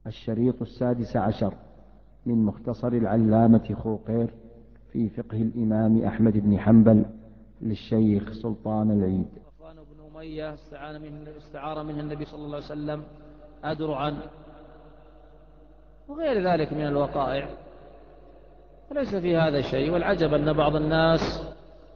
الشريط 16 من مختصر العلامة خوقير في فقه الإمام أحمد بن حنبل للشيخ سلطان العيد. صفوان بن أمية استعار منه النبي صلى الله عليه وسلم أدرعا وغير ذلك من الوقائع، وليس في هذا شيء. والعجب أن بعض الناس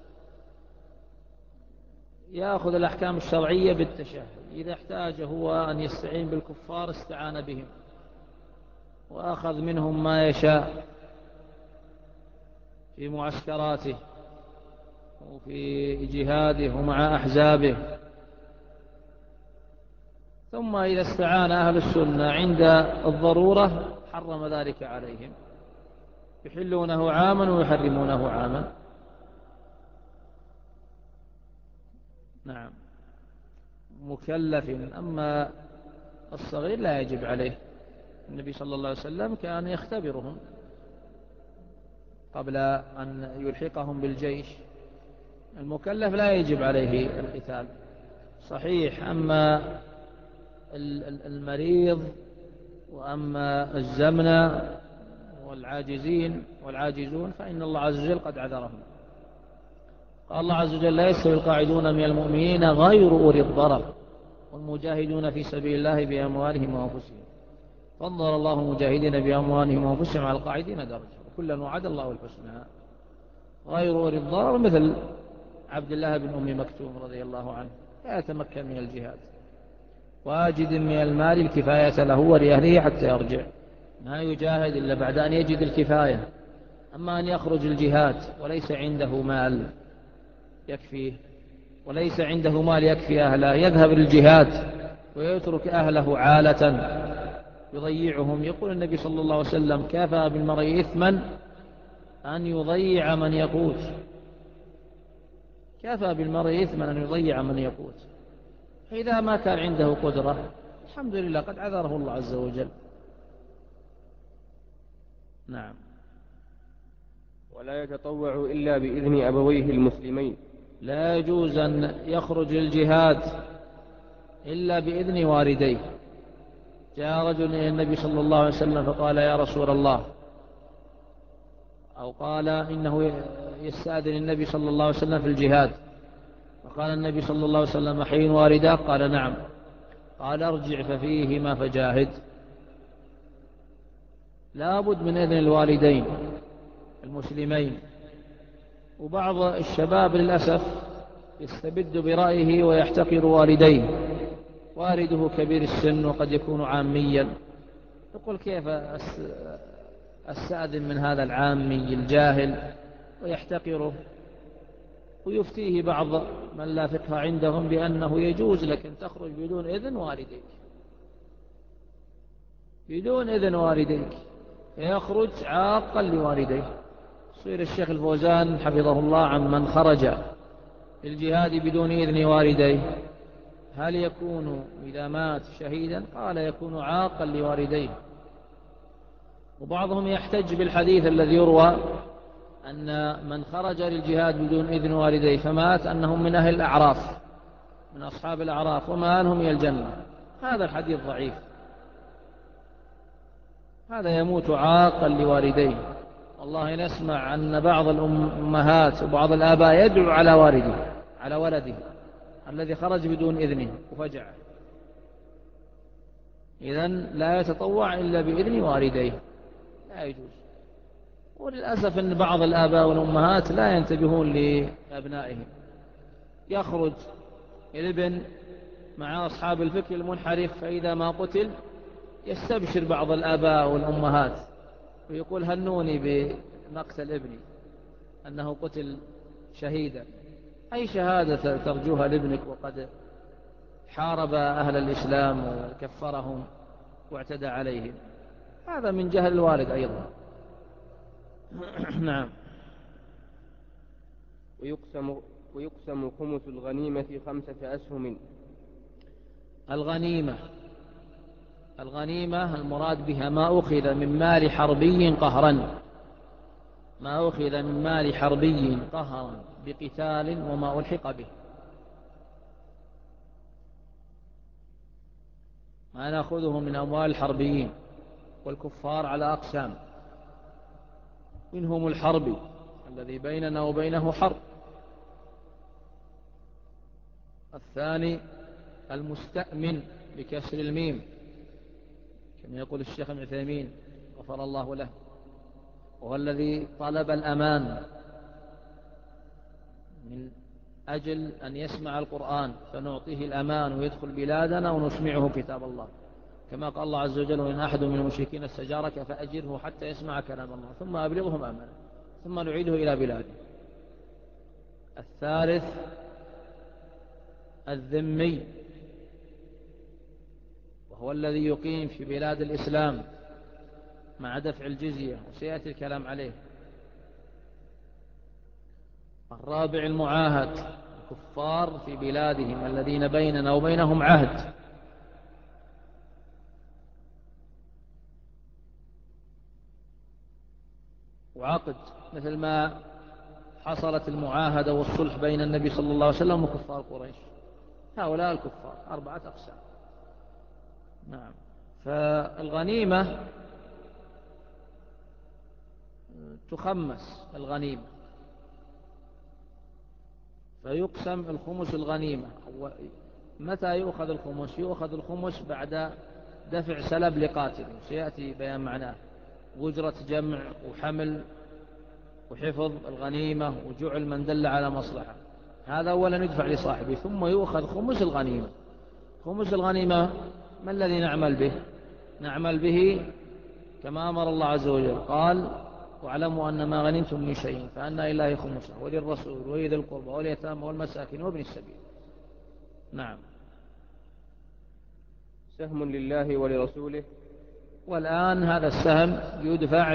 يأخذ الأحكام الشرعية بالتشهد، إذا احتاج هو أن يستعين بالكفار استعان بهم وأخذ منهم ما يشاء في معسكراته وفي جهاده ومع أحزابه، ثم إذا استعان أهل السنة عند الضرورة حرم ذلك عليهم، يحلونه عاما ويحرمونه عاما. نعم، مكلف. أما الصغير لا يجب عليه. النبي صلى الله عليه وسلم كان يختبرهم قبل أن يلحقهم بالجيش. المكلف لا يجب عليه القتال صحيح، أما المريض وأما الزمنة والعاجزون فإن الله عز وجل قد عذرهم. قال الله عز وجل: لا يستوي القاعدون من المؤمنين غير أولي الضرر والمجاهدون في سبيل الله بأموالهم وأنفسهم، فضل الله المجاهدين بأموالهم وأنفسهم على القاعدين درجة وكلا وعد الله الحسنى. غير أولي الضرر مثل عبد الله بن أم مكتوم رضي الله عنه لا يتمكن من الجهاد، واجد من المال الكفاية له ولأهله حتى يرجع، ما يجاهد إلا بعد أن يجد الكفاية. أما أن يخرج الجهاد وليس عنده مال يكفيه وليس عنده مال يكفي أهله، يذهب للجهاد ويترك أهله عالة يضيعهم. يقول النبي صلى الله عليه وسلم: كفى بالمرء إثما أن يضيع من يقوت. كفى بالمرء إثما أن يضيع من يقوت. فإذا ما كان عنده قدرة الحمد لله قد عذره الله عز وجل. نعم. ولا يتطوع إلا بإذن أبويه المسلمين. لا يجوز أن يخرج الجهاد إلا بإذن والديه. جاء رجل إلى النبي صلى الله عليه وسلم فقال: يا رسول الله، أو قال إنه يستأذن النبي صلى الله عليه وسلم في الجهاد، فقال النبي صلى الله عليه وسلم: حين والداه؟ قال: نعم. قال: ارجع ففيهما فجاهد. لا بد من إذن الوالدين المسلمين. وبعض الشباب للأسف يستبد برأيه ويحتقر والديه، والده كبير السن وقد يكون عاميا، يقول: كيف أستأذن من هذا العامي الجاهل؟ ويحتقره ويفتيه بعض من لا فقه عندهم بأنه يجوز لك أن تخرج بدون إذن والديك، بدون إذن والديك، فيخرج عاقا لوالديه. صير الشيخ الفوزان حفظه الله عن من خرج للجهاد بدون إذن والديه هل يكون إذا مات شهيدا؟ قال: يكون عاقا لوالديه. وبعضهم يحتج بالحديث الذي يروى أن من خرج للجهاد بدون إذن والديه فمات أنهم من أهل الأعراف، من أصحاب الأعراف ومآلهم إلى الجنة. هذا الحديث ضعيف. هذا يموت عاقا لوالديه. والله نسمع أن بعض الأمهات وبعض الآباء يدعو على والده، على ولده الذي خرج بدون إذنه وفجعه. إذن لا يتطوع إلا بإذن والديه، لا يجوز. وللأسف أن بعض الآباء والأمهات لا ينتبهون لأبنائهم. يخرج الابن مع أصحاب الفكر المنحرف، فإذا ما قتل يستبشر بعض الآباء والأمهات ويقول: هنوني بمقتل ابني أنه قتل شهيدا. أي شهادة ترجوها لابنك وقد حارب أهل الإسلام وكفرهم واعتدى عليهم؟ هذا من جهل الوالد أيضا. نعم. ويقسم خمس الغنيمة 5 أسهم. الغنيمة المراد بها ما أخذ من مال حربي قهرا، ما أخذ من مال حربي قهرا بقتال وما ألحق به. ما نأخذه من أموال الحربيين والكفار على أقسام، منهم الحربي الذي بيننا وبينه حرب، الثاني المستأمن بكسر الميم كما يقول الشيخ ابن عثيمين غفر الله له، وهو الذي طلب الأمان من أجل أن يسمع القرآن فنعطيه الأمان ويدخل بلادنا ونسمعه كتاب الله، كما قال الله عز وجل: وإن أحد من المشركين استجارك فأجره حتى يسمع كلام الله ثم أبلغه مأمنه ثم نعيده إلى بلاده. الثالث الذمي، وهو الذي يقيم في بلاد الإسلام مع دفع الجزية، وسيأتي الكلام عليه. الرابع المعاهد، الكفار في بلادهم الذين بيننا وبينهم عهد. وعقد، مثل ما حصلت المعاهدة والصلح بين النبي صلى الله عليه وسلم وكفار قريش. هؤلاء الكفار 4 أقسام. نعم. فالغنيمة تخمس الغنيمة، فيقسم الخمس الغنيمة. متى يؤخذ الخمس؟ يؤخذ الخمس بعد دفع سلب لقاتل، سيأتي بيان معناه، وأجرة جمع وحمل وحفظ الغنيمة وجعل من دل على مصلحة. هذا أولا يدفع لصاحبه، ثم يؤخذ خمس الغنيمة. خمس الغنيمة ما الذي نعمل به؟ نعمل به كما أمر الله عز وجل، قال: واعلموا أن ما غنمتم من شيء فأن لله خمسه وللرسول ولذي القربى واليتامى والمساكين وابن السبيل. نعم. سهم لله ولرسوله. والآن هذا السهم يدفع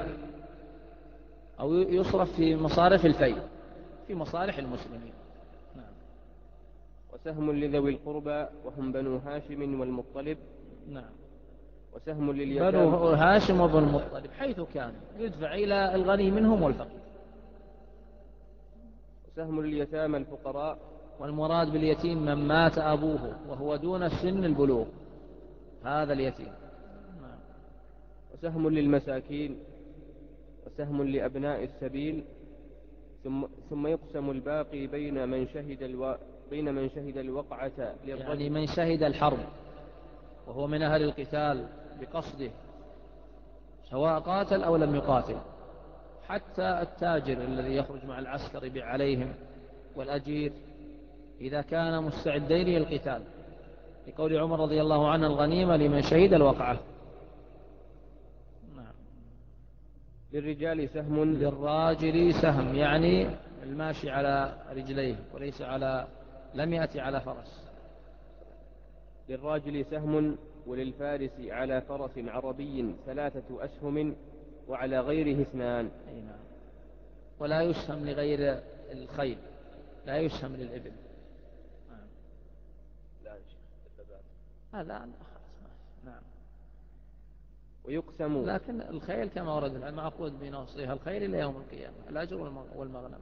أو يصرف في مصارف الفيء في مصالح المسلمين. نعم. وسهم لذوي القربى وهم بنو هاشم والمطلب. نعم. وسهم لليتامى. بنو هاشم وبنو المطلب حيث كان يدفع إلى الغني منهم والفقير. وسهم لليتامى الفقراء. والمراد باليتيم من مات أبوه وهو دون سن البلوغ، هذا اليتيم. نعم. وسهم للمساكين. وسهم لأبناء السبيل. ثم يقسم الباقي بين من شهد الوقعة للرجل، يعني من شهد الحرب وهو من أهل القتال بقصده، سواء قاتل أو لم يقاتل، حتى التاجر الذي يخرج مع العسكر يبيع عليهم، والأجير إذا كان مستعدين للقتال، لقول عمر رضي الله عنه: الغنيمة لمن شهد الوقعة. نعم. للرجال سهم. للراجل سهم، يعني الماشي على رجليه وليس لم يأتي على فرس. للراجل سهم وللفارس على فرس عربي 3 أسهم وعلى غيره 2. أي نعم. ولا يسهم لغير الخيل، لا يسهم للإبل. لا نعم. ويقسم. لكن الخيل كما ورد المعقود بنصيها الخيل إلى يوم القيامة، الأجر والمغنم.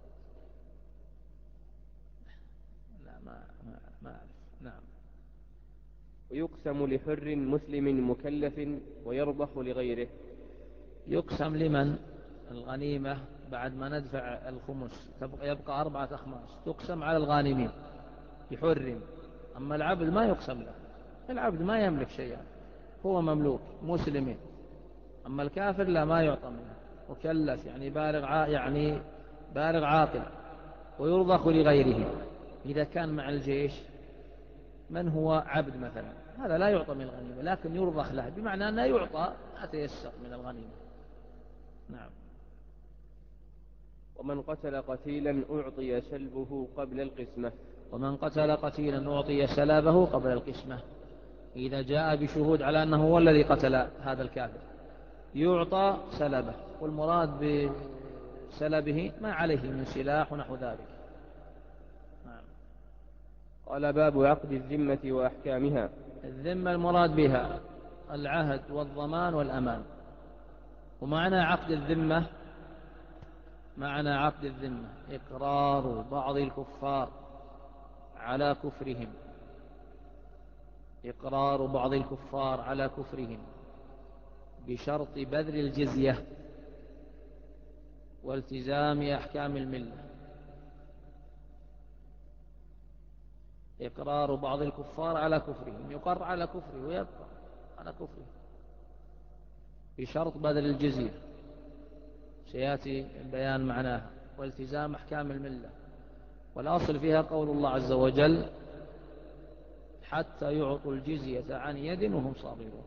لا ما أعرف. نعم. ويقسم لحر مسلم مكلف ويربح لغيره. يقسم لمن الغنيمة بعد ما ندفع الخمس يبقى 4 أخماس، تقسم على الغانمين لحر. أما العبد ما يقسم له، العبد ما يملك شيئا، هو مملوك مسلمين. أما الكافر لا، ما يعطى منه. مكلف يعني بالغ عاقل. ويرضخ لغيره إذا كان مع الجيش من هو عبد مثلا، هذا لا يعطى من الغنيمة، لكن يرضخ له، بمعنى أنه يعطى ما تيسر من الغنيمة. نعم. ومن قتل قتيلا أعطي سلبه قبل القسمة. ومن قتل قتيلا أعطي سلبه قبل القسمة، إذا جاء بشهود على أنه هو الذي قتل هذا الكافر يعطى سلبه، والمراد بسلبه ما عليه من سلاح ونحو ذلك. نعم. قال: باب عقد الذمة وأحكامها. الذمة المراد بها العهد والضمان والأمان. ومعنى عقد الذمة إقرار بعض الكفار على كفرهم، إقرار بعض الكفار على كفرهم بشرط بذل الجزية والتزام أحكام الملة. إقرار بعض الكفار على كفرهم، يقر على كفره ويبقى على كفره بشرط بذل الجزية، سيأتي البيان معناها، والتزام أحكام الملة. والأصل فيها قول الله عز وجل حتى يعطوا الجزية عن يد وهم صاغرون.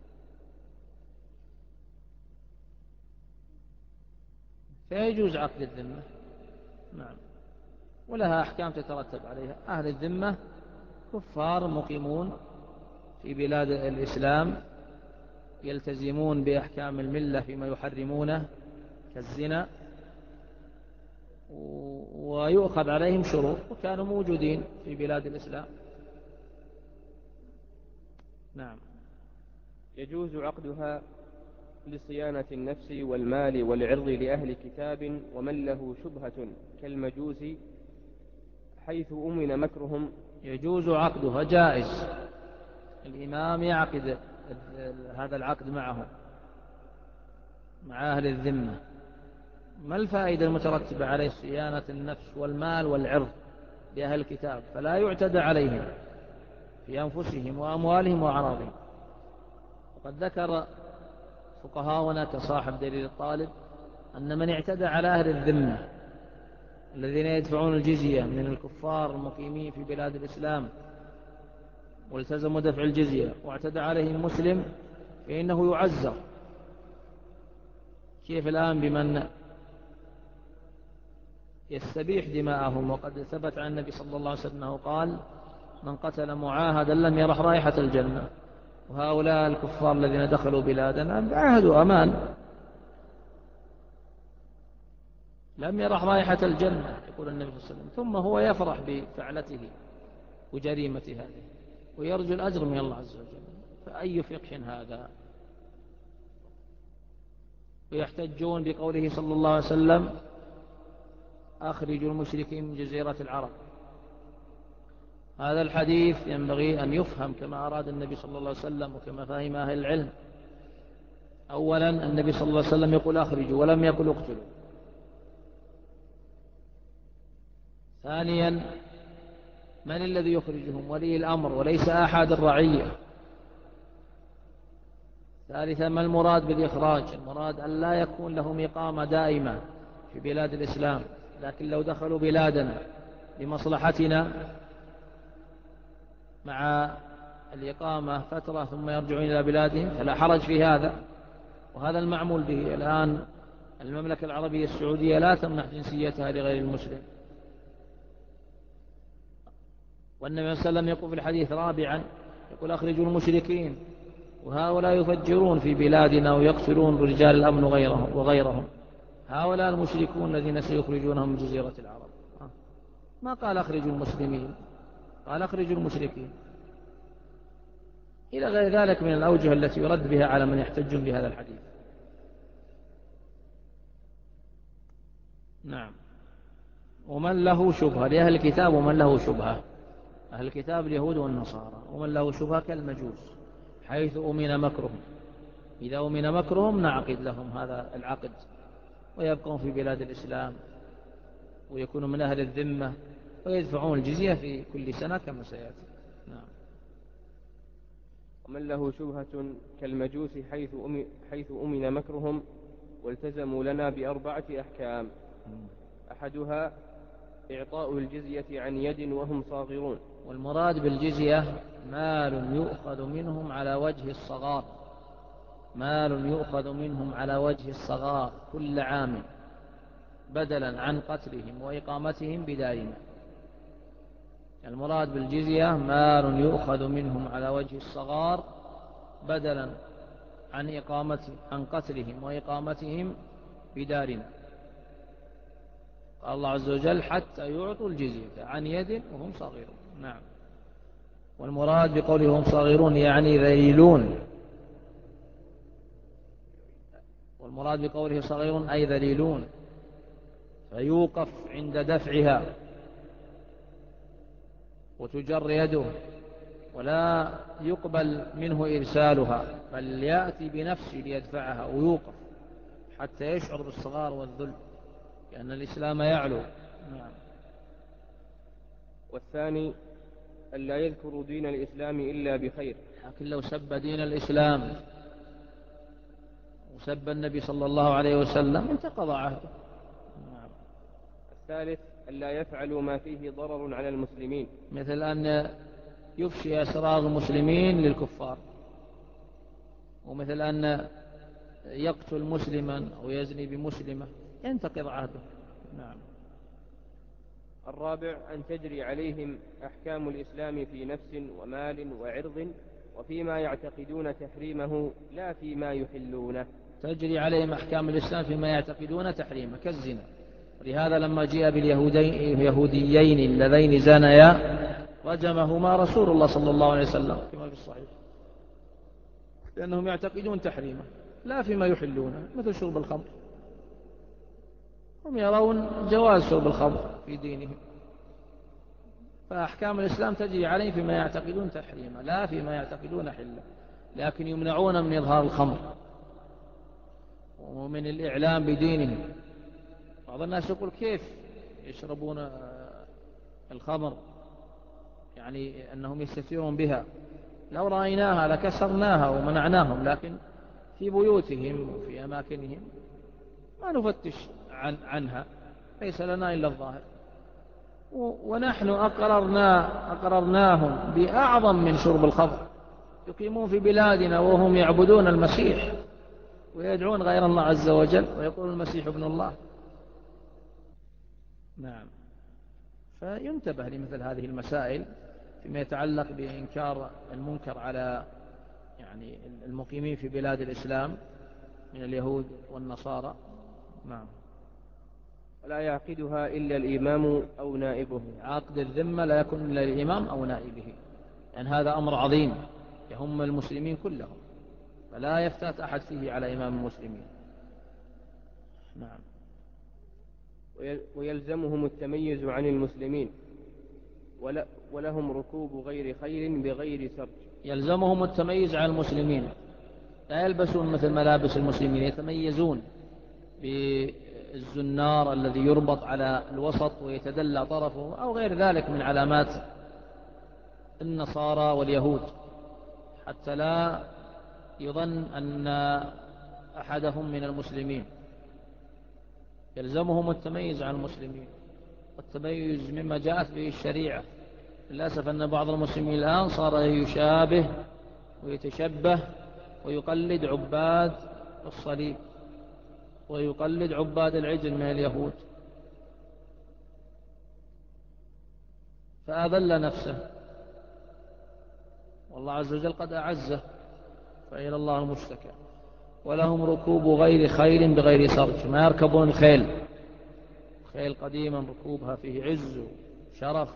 فيجوز عقد الذمة، نعم، ولها أحكام تترتب عليها. أهل الذمة كفار مقيمون في بلاد الإسلام، يلتزمون بأحكام الملة فيما يحرمونه كالزنا، ويؤخذ عليهم شروط، وكانوا موجودين في بلاد الإسلام. نعم. يجوز عقدها لصيانة النفس والمال والعرض لأهل كتاب ومن له شبهة كالمجوس حيث أمن مكرهم. يجوز عقدها، جائز، الإمام يعقد هذا العقد معهم، مع أهل الذمة. ما الفائدة المترتبة عليه؟ صيانة النفس والمال والعرض لأهل الكتاب، فلا يعتدى عليهم في أنفسهم وأموالهم وأعراضهم. وقد ذكر فقهاؤنا كصاحب دليل الطالب أن من اعتدى على أهل الذمة الذين يدفعون الجزية من الكفار المقيمين في بلاد الإسلام والتزموا دفع الجزية واعتدى عليهم مسلم فإنه يعزر. كيف الآن بمن يستبيح دماءهم؟ وقد ثبت عن النبي صلى الله عليه وسلم أنه قال من قتل معاهدا لم يرح رائحة الجنة. وهؤلاء الكفار الذين دخلوا بلادنا عاهدوا أمان، لم يرح رائحة الجنة، يقول النبي صلى الله عليه وسلم، ثم هو يفرح بفعلته وجريمة هذه ويرجو الأجر من الله عز وجل. فأي فقه هذا؟ ويحتجون بقوله صلى الله عليه وسلم أخرجوا المشركين من جزيرة العرب. هذا الحديث ينبغي أن يفهم كما أراد النبي صلى الله عليه وسلم وكما فهم أهل العلم. أولا النبي صلى الله عليه وسلم يقول أخرجوا ولم يقل اقتلوا. ثانيا من الذي يخرجهم؟ ولي الأمر وليس أحد الرعية. ثالثا ما المراد بالإخراج؟ المراد أن لا يكون لهم إقامة دائمة في بلاد الإسلام، لكن لو دخلوا بلادنا لمصلحتنا مع الإقامة فترة ثم يرجعون إلى بلادهم فلا حرج في هذا، وهذا المعمول به الآن. المملكة العربية السعودية لا تمنح جنسيتها لغير المسلم. والنبي صلى الله عليه وسلم يقول في الحديث رابعا يقول أخرجوا المشركين، وهؤلاء يفجرون في بلادنا ويقتلون رجال الأمن وغيرهم. هؤلاء المشركون الذين سيخرجونهم من جزيرة العرب. ما قال أخرجوا المسلمين، قال أخرجوا المشركين، إلى غير ذلك من الأوجه التي يرد بها على من يحتجون بهذا الحديث. نعم. ومن له شبهة لأهل الكتاب، ومن له شبهة أهل الكتاب اليهود والنصارى، ومن له شبهة كالمجوس حيث أمن مكرهم. إذا أمن مكرهم نعقد لهم هذا العقد ويبقون في بلاد الإسلام ويكونوا من أهل الذمة ويدفعون الجزية في كل سنة كما سيأتي. نعم. ومن له شبهة كالمجوس حيث أمن مكرهم والتزموا لنا بأربعة أحكام. أحدها إعطاء الجزية عن يد وهم صاغرون. والمراد بالجزية مال يؤخذ منهم على وجه الصغار، مال يؤخذ منهم على وجه الصغار كل عام بدلا عن قتلهم وإقامتهم بدارنا. المراد بالجزية مال يؤخذ منهم على وجه الصغار بدلا عن قتلهم وإقامتهم بدارنا. قال الله عز وجل حتى يعطوا الجزية عن يد وهم صغيرون. نعم. والمراد بقوله هم صغيرون يعني ذليلون، والمراد بقوله صغيرون أي ذليلون، فيوقف عند دفعها وتجر يده ولا يقبل منه إرسالها، بل يأتي بنفسه ليدفعها ويوقف حتى يشعر بالصغار والذل، لأن الإسلام يعلو. نعم. والثاني ألا يذكر دين الإسلام إلا بخير، لكن لو سب دين الإسلام وسب النبي صلى الله عليه وسلم انتقض عهده. نعم. الثالث ألا يفعل ما فيه ضرر على المسلمين، مثل أن يفشي أسرار المسلمين للكفار، ومثل أن يقتل مسلما أو يزني بمسلمة، ينتقض عهده. نعم. الرابع أن تجري عليهم أحكام الإسلام في نفس ومال وعرض وفيما يعتقدون تحريمه لا فيما يحلونه. تجري عليهم أحكام الإسلام فيما يعتقدون تحريمه كالزنا، ولهذا لما جاء باليهوديين اللذين زنيا رجمهما رسول الله صلى الله عليه وسلم كما في الصحيح، لأنهم يعتقدون تحريمه لا فيما يحلونه، مثل شرب الخمر، هم يرون جواز شرب الخمر في دينهم، فأحكام الإسلام تجري عليهم فيما يعتقدون تحريمه لا فيما يعتقدون حله، لكن يمنعون من إظهار الخمر ومن الإعلام بدينهم. بعض الناس يقول كيف يشربون الخمر، يعني أنهم يستثيرون بها، لو رأيناها لكسرناها ومنعناهم، لكن في بيوتهم وفي أماكنهم ما نفتش عنها، ليس لنا إلا الظاهر، ونحن أقررناهم بأعظم من شرب الخمر، يقيمون في بلادنا وهم يعبدون المسيح ويدعون غير الله عز وجل ويقول المسيح ابن الله. نعم. فينتبه لمثل هذه المسائل فيما يتعلق بإنكار المنكر على يعني المقيمين في بلاد الإسلام من اليهود والنصارى. نعم. ولا يعقدها إلا الإمام أو نائبه، عقد الذمة لا يكون إلا الإمام أو نائبه، لأن يعني هذا أمر عظيم يهم المسلمين كلهم، فلا يفتات أحد فيه على إمام المسلمين. نعم. ويلزمهم التميز عن المسلمين، ولهم ركوب غير خيل بغير سرج. يلزمهم التميز عن المسلمين، لا يلبسون مثل ملابس المسلمين، يتميزون بالزنار الذي يربط على الوسط ويتدلى طرفه أو غير ذلك من علامات النصارى واليهود، حتى لا يظن أن أحدهم من المسلمين. يلزمهم التميز عن المسلمين، والتميز مما جاءت به الشريعة. للأسف أن بعض المسلمين الآن صار يشابه ويتشبه ويقلد عباد الصليب ويقلد عباد العجل من اليهود، فأذل نفسه، والله عز وجل قد أعزه، فإلى الله المشتكى. ولهم ركوب غير خيل بغير سرج، ما يركبون الخيل، الخيل قديما ركوبها فيه عز وشرف،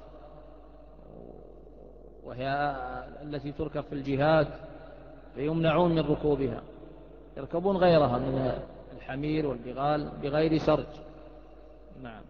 وهي التي تركب في الجهاد، فيمنعون من ركوبها، يركبون غيرها من الحمير والبغال بغير سرج. نعم.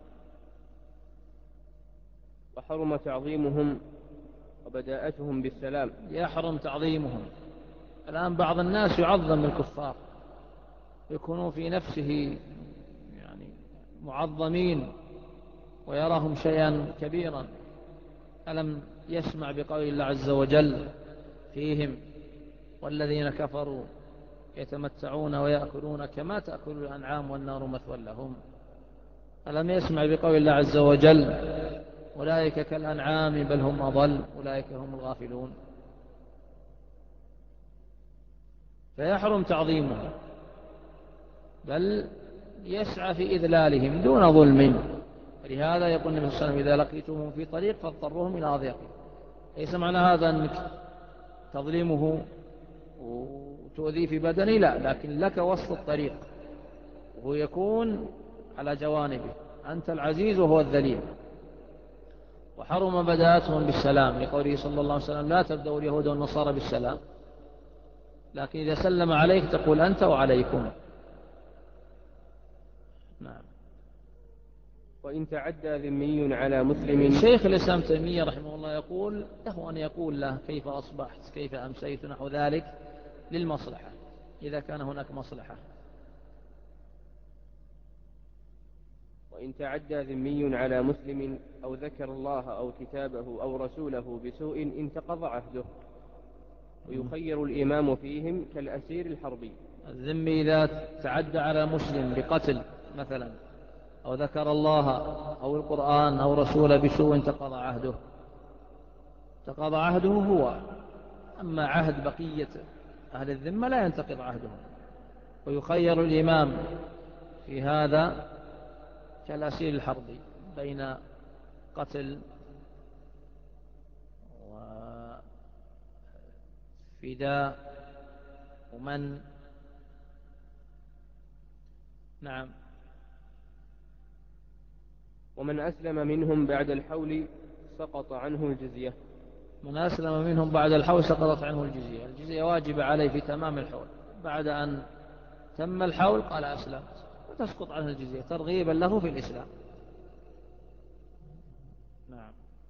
وحرم تعظيمهم وبداءتهم بالسلام. يحرم تعظيمهم. الآن بعض الناس يعظم الكفار، يكونون في نفسه يعني معظمين ويراهم شيئا كبيرا. ألم يسمع بقول الله عز وجل فيهم والذين كفروا يتمتعون ويأكلون كما تأكل الأنعام والنار مثوى لهم. ألم يسمع بقول الله عز وجل أولئك كالأنعام بل هم أضل أولئك هم الغافلون. فيحرم تعظيمهم، بل يسعى في إذلالهم دون ظلم. لهذا يقول النبي صلى الله عليه وسلم إذا لقيتمهم في طريق فاضطروهم إلى أضيقه. ليس معنى هذا أنك تظلمه وتؤذيه في بدنه، لا، لكن لك وسط الطريق وهو يكون على جوانبه، أنت العزيز وهو الذليل. وحرم بداءتهم بالسلام لقوله صلى الله عليه وسلم لا تبدأوا اليهود والنصارى بالسلام، لكن إذا سلم عليك تقول أنت وعليكم. نعم. وإن تعدى ذمي على مسلم. شيخ الإسلام تيمية رحمه الله يقول له أن يقول له كيف أصبحت كيف أمسيت نحو ذلك للمصلحة إذا كان هناك مصلحة. وإن تعدى ذمي على مسلم أو ذكر الله أو كتابه أو رسوله بسوء انتقض عهده، ويخير الإمام فيهم كالأسير الحربي. الذمي إذا تعدى على مسلم بقتل مثلا أو ذكر الله أو القرآن أو رسوله بسوء انتقض عهده. انتقض عهده هو، أما عهد بقية أهل الذمة لا ينتقض عهدهم. ويخير الإمام في هذا كالأسير الحربي بين قتل وفداء ومن. نعم. ومن أسلم منهم بعد الحول سقط عنه الجزية. من أسلم منهم بعد الحول سقطت عنه الجزية. الجزية واجبة عليه في تمام الحول، بعد أن تم الحول قال أسلمت وتسقط عنه الجزية ترغيبا له في الإسلام. نعم.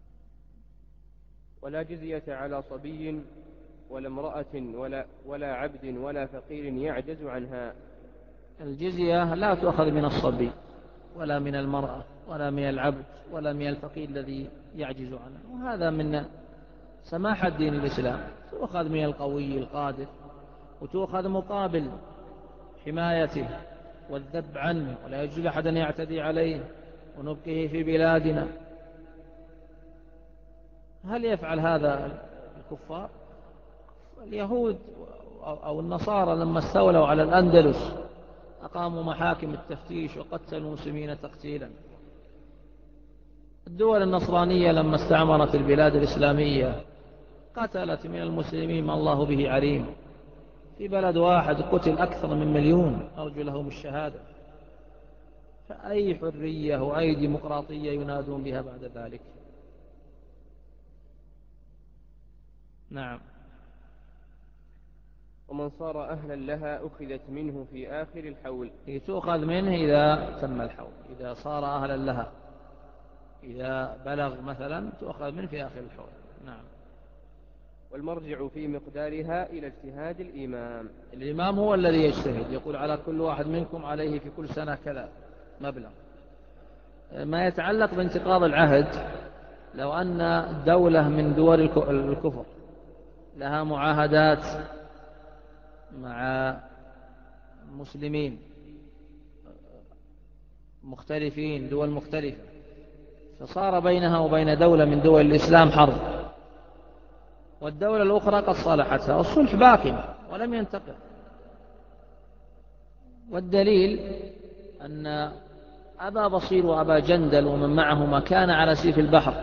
ولا جزية على صبي ولا امرأة ولا عبد ولا فقير يعجز عنها. الجزية لا تؤخذ من الصبي ولا من المرأة ولا من العبد ولا من الفقير الذي يعجز عنه، وهذا من سماحة دين الإسلام. تؤخذ من القوي القادر، وتؤخذ مقابل حمايته والذب عنه، ولا يجوز أحد أن يعتدي عليه ونبقيه في بلادنا. هل يفعل هذا الكفار؟ اليهود أو النصارى لما استولوا على الأندلس أقاموا محاكم التفتيش وقتلوا المسلمين تقتيلا. الدول النصرانية لما استعمرت البلاد الإسلامية قتلت من المسلمين ما الله به عليم. في بلد واحد قتل أكثر من 1,000,000 أرجو لهم الشهادة. فأي حرية وأي ديمقراطية ينادون بها بعد ذلك؟ نعم. ومن صار أهلا لها أخذت منه في آخر الحول. تؤخذ منه إذا تم الحول، إذا صار أهلا لها، إذا بلغ مثلا تؤخذ منه في آخر الحول. نعم. والمرجع في مقدارها إلى اجتهاد الإمام. الإمام هو الذي يجتهد، يقول على كل واحد منكم عليه في كل سنة كذا مبلغ. ما يتعلق بانتقاض العهد، لو أن دولة من دول الكفر لها معاهدات مع مسلمين مختلفين، دول مختلفة، فصار بينها وبين دولة من دول الإسلام حرب، والدولة الأخرى قد صالحتها، والصلح باق ولم ينتقض. والدليل أن أبا بصير وأبا جندل ومن معهما كان على سيف البحر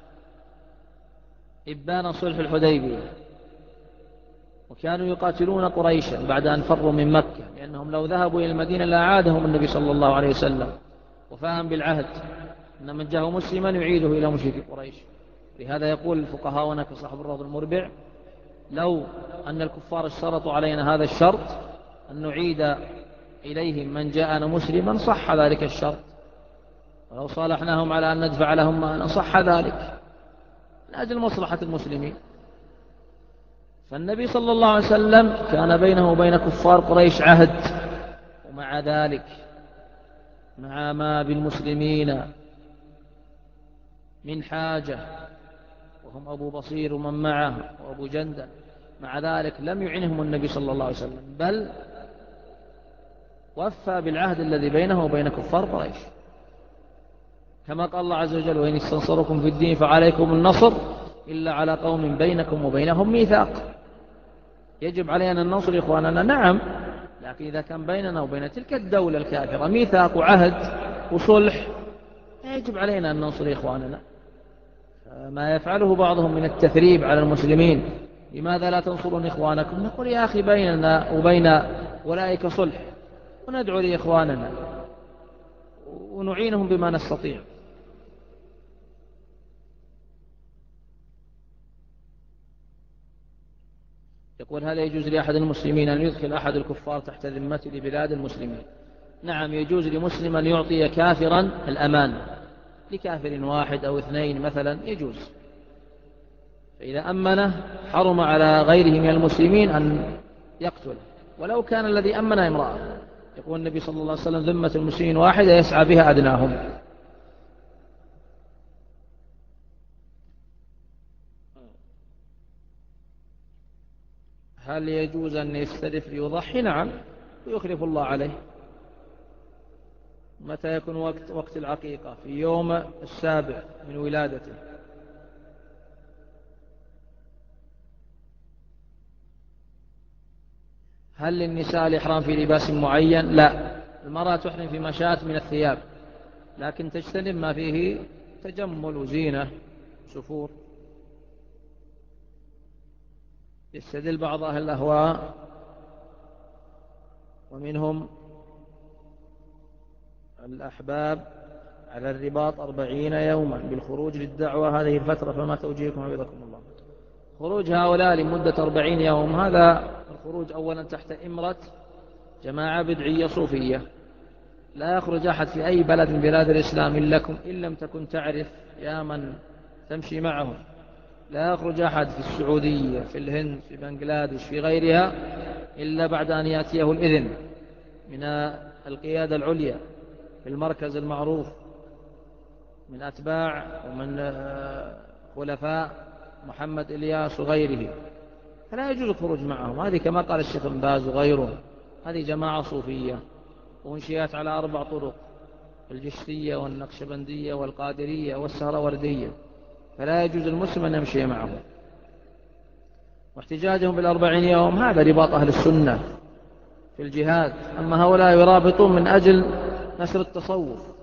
إبان صلح الحديبية، وكانوا يقاتلون قريشا بعد أن فروا من مكة، لأنهم لو ذهبوا إلى المدينة لأعادهم النبي صلى الله عليه وسلم، وفاهم بالعهد أن من جاء مسلما يعيده إلى مشرك قريش. لهذا يقول الفقهاء هناك صاحب الروض المربع: لو أن الكفار اشترطوا علينا هذا الشرط أن نعيد إليهم من جاءنا مسلما صح ذلك الشرط، ولو صالحناهم على أن ندفع لهم ما صح ذلك من أجل مصلحة المسلمين. فالنبي صلى الله عليه وسلم كان بينه وبين كفار قريش عهد، ومع ذلك مع ما بالمسلمين من حاجة وهم أبو بصير ومن معه وأبو جندل، مع ذلك لم يعنهم النبي صلى الله عليه وسلم، بل وفى بالعهد الذي بينه وبين كفار قريش، كما قال الله عز وجل: وإن استنصركم في الدين فعليكم النصر إلا على قوم بينكم وبينهم ميثاق. يجب علينا أن ننصر إخواننا، نعم، لكن إذا كان بيننا وبين تلك الدولة الكافرة ميثاق وعهد وصلح يجب علينا أن ننصر إخواننا. ما يفعله بعضهم من التثريب على المسلمين: لماذا لا تنصرون إخوانكم؟ نقول: يا أخي بيننا وبين أولئك صلح، وندعو لإخواننا ونعينهم بما نستطيع. يقول: هل يجوز لأحد المسلمين أن يدخل أحد الكفار تحت ذمته لبلاد المسلمين؟ نعم، يجوز لمسلم أن يعطي كافرا الأمان لكافر واحد أو اثنين مثلا يجوز. فإذا أمنه حرم على غيره من المسلمين أن يقتله ولو كان الذي أمن امرأة. يقول النبي صلى الله عليه وسلم: ذمة المسلمين واحدة يسعى بها أدناهم. هل يجوز أن يستلف ليضحي؟ نعم، ويخلف الله عليه. متى يكون وقت العقيقة؟ في يوم 7 من ولادته. هل للنساء الإحرام في لباس معين؟ لا، المرأة تحرم فيما شاءت من الثياب، لكن تجتنب ما فيه تجمل وزينة سفور. يستدل بعض أهل الأهواء ومنهم الأحباب على الرباط 40 يوما بالخروج للدعوة هذه الفترة، فما توجيهكم حفظكم الله؟ خروج هؤلاء لمدة 40 يوم هذا الخروج أولا تحت إمرة جماعة بدعية صوفية. لا يخرج أحد في أي بلد من بلاد الإسلام إن لم تكن تعرف يا من تمشي معهم. لا يخرج أحد في السعودية، في الهند، في بنغلاديش، في غيرها، إلا بعد أن يأتيه الإذن من القيادة العليا في المركز المعروف من أتباع ومن خلفاء محمد إلياس وغيره، فلا يجوز الخروج معهم. هذه كما قال الشيخ بن باز وغيره، هذه جماعة صوفية وانشئت على 4 طرق: الجشتية والنقشبندية والقادرية والسهروردية، فلا يجوز المسلم أن يمشي معهم. واحتجاجهم بال40 يوم هذا رباط أهل السنة في الجهاد، أما هؤلاء يرابطون من أجل نشر التصوف.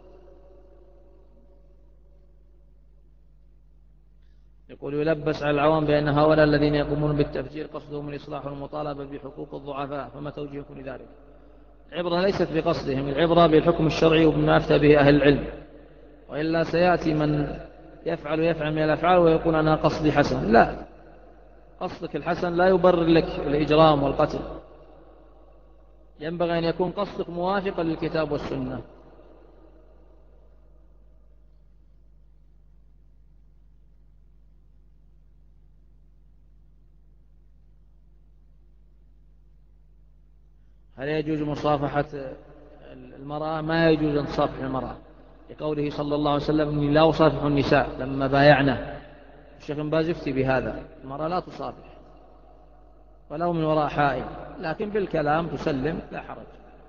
يقول: يلبس على العوام بأن هؤلاء الذين يقومون بالتفجير قصدهم الإصلاح والمطالبة بحقوق الضعفاء، فما توجيهكم لذلك؟ العبرة ليست بقصدهم، العبرة بالحكم الشرعي وبما أفتى به أهل العلم، وإلا سيأتي من يفعل من الأفعال ويقول أنا قصدي حسن. لا، قصدك الحسن لا يبرر لك الإجرام والقتل، ينبغي أن يكون قصدك موافقا للكتاب والسنة. هل يجوز مصافحة المرأة؟ ما يجوز أن تصافح المرأة، لقوله صلى الله عليه وسلم: إني لا أصافح النساء لما بايعنا. الشيخ بن باز يفتي بهذا، المرأة لا تصافح ولو من وراء حائل، لكن بالكلام تسلم لا حرج.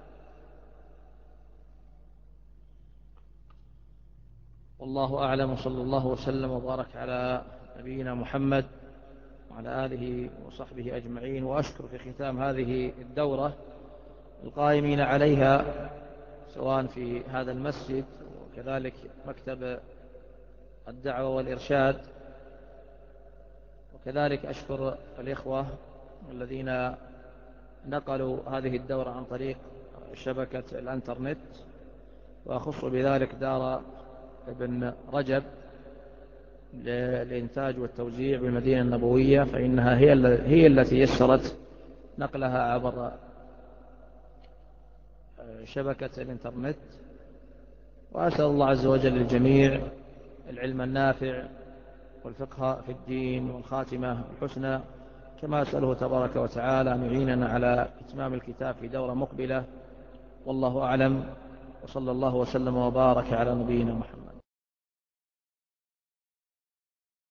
والله أعلم، صلى الله وسلم وبارك على نبينا محمد وعلى آله وصحبه أجمعين. وأشكر في ختام هذه الدورة القائمين عليها سواء في هذا المسجد وكذلك مكتب الدعوة والإرشاد، وكذلك أشكر الإخوة الذين نقلوا هذه الدورة عن طريق شبكة الانترنت، وأخص بذلك دار ابن رجب للإنتاج والتوزيع بالمدينة النبوية، فإنها هي التي يسرت نقلها عبر شبكة الانترنت. وأسأل الله عز وجل للجميع العلم النافع والفقه في الدين والخاتمة الحسنى، كما أسأله تبارك وتعالى أن يعيننا على إتمام الكتاب في دورة مقبلة. والله أعلم، وصلى الله وسلم وبارك على نبينا محمد.